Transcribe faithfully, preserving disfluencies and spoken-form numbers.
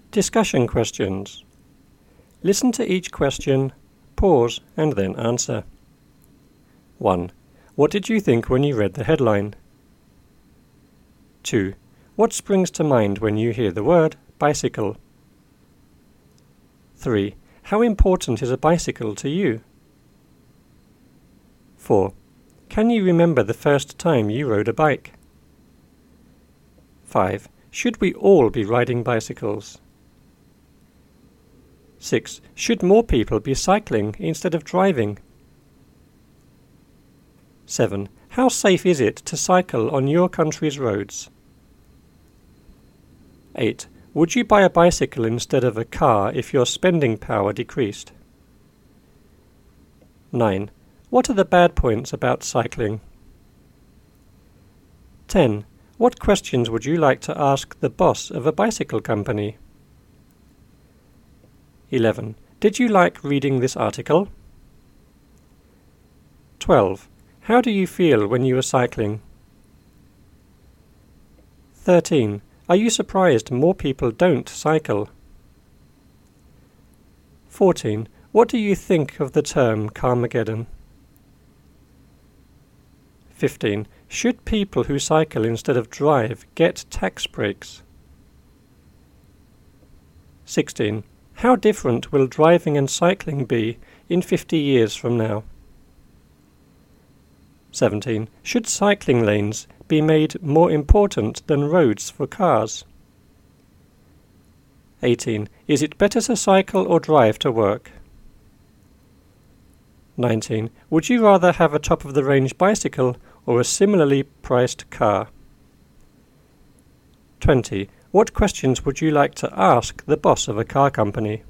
Discussion questions. Listen to each question, pause and then answer. one. What did you think when you read the headline? two. What springs to mind when you hear the word bicycle? three. How important is a bicycle to you? four. Can you remember the first time you rode a bike? five. Should we all be riding bicycles? six. Should more people be cycling instead of driving? seven. How safe is it to cycle on your country's roads? eight. Would you buy a bicycle instead of a car if your spending power decreased? nine. What are the bad points about cycling? ten. What questions would you like to ask the boss of a bicycle company? eleven. Did you like reading this article? twelve. How do you feel when you are cycling? thirteen. Are you surprised more people don't cycle? fourteen. What do you think of the term Carmageddon? fifteen. Should people who cycle instead of drive get tax breaks? sixteen. How different will driving and cycling be in fifty years from now? seventeen. Should cycling lanes be made more important than roads for cars? eighteen. Is it better to cycle or drive to work? nineteen. Would you rather have a top-of-the-range bicycle or a similarly priced car? twenty. What questions would you like to ask the boss of a car company?